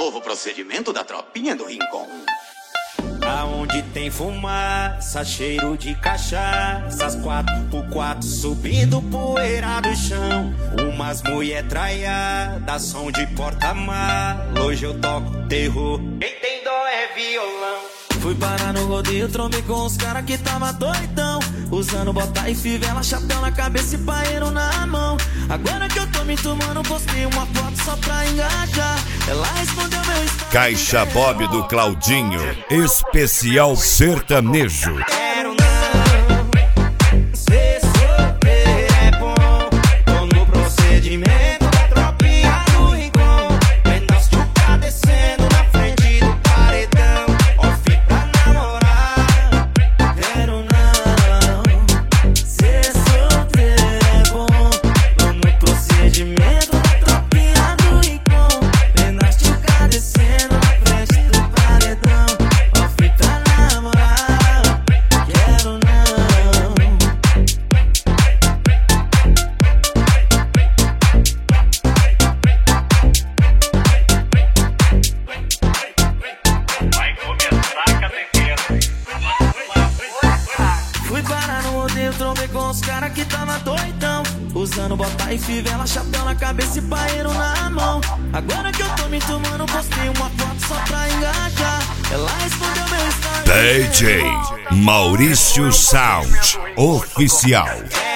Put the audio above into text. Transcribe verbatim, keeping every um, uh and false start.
novo procedimento da tropinha do Rincon. Aonde tem fumaça, cheiro de cachaça, quatro por quatro subindo poeira do chão. Umas mulher traiadas, som de porta-mala. Hoje eu toco terror, quem tem dó é violão. Fui parar no rodeio, trombei com os caras que tava doidão, usando bota e fivela, chapéu na cabeça e paeiro na mão. Agora que eu tô me tomando, postei uma foto só pra engajar. Ela respondeu meu estado. Caixa Bob do Claudinho, especial sertanejo. Quero não, ser solteiro é bom. Tô no procedimento da tropinha do Rincon. Menor chuca descendo na frente do paredão. Off pra namorar. Quero não, ser solteiro é bom. Tô no procedimento da tropinha do Rincon. Menor chuca descendo na frente do paredão. Off pra namorar. Quero não. Vai começar a catequese. Fui parar no rodeio, trombei com os caras que tava doidão, usando bota e fivela, chapéu na cabeça e paeiro na mão. Agora que eu tô me tomando, postei uma foto só pra engajar. Ela respondeu meu estado. D J Maurício Sound Oficial.